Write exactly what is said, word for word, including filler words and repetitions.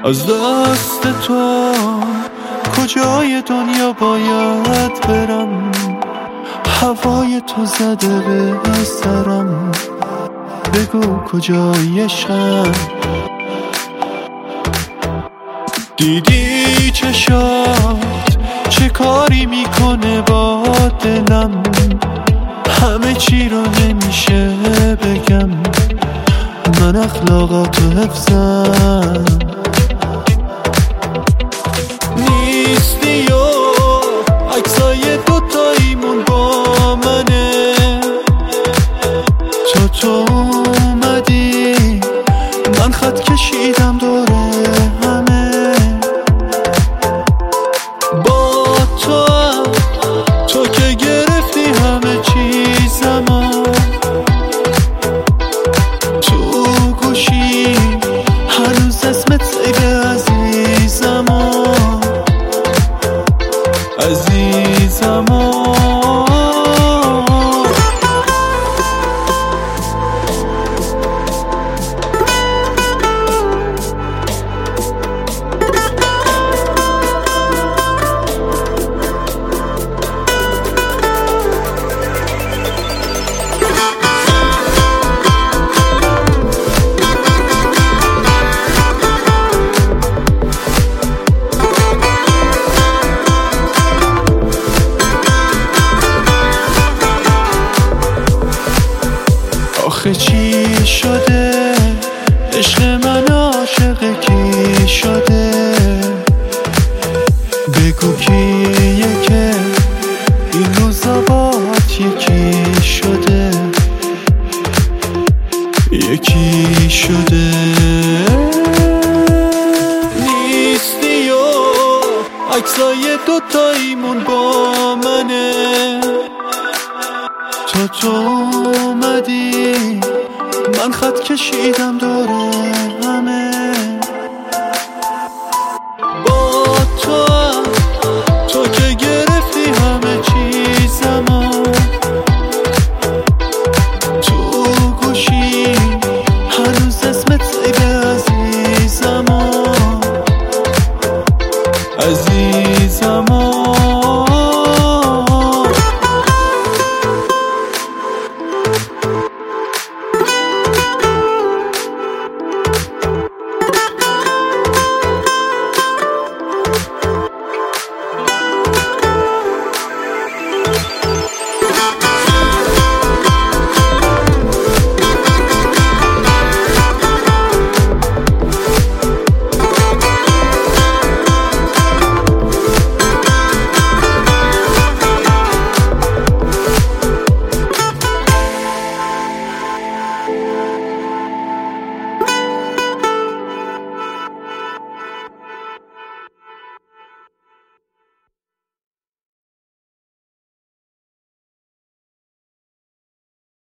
از دست تو کجای دنیا باید برم، هوای تو زده به سرم، بگو کجای عشقم. دیدی چشات چه کاری میکنه با دلم، همه چی رو نمیشه بگم، من اخلاقاتو حفظم. نیستی و عکسای دوتاییمون با منه، تو تو اومدی من خط کشیدم دوره همه، با تو تو که گرفتی همه چیزمو، تو گوشی هنوز اسمت سیبه عزیزمو عزیزمو. آخه چی شده عشق من عاشق کی شده، بگو کیه که این روزا باهات یکی شده، یکی شده. نیستی و عکسای دوتاییمون با منه، تو تو اومدی من خط کشیدم دوره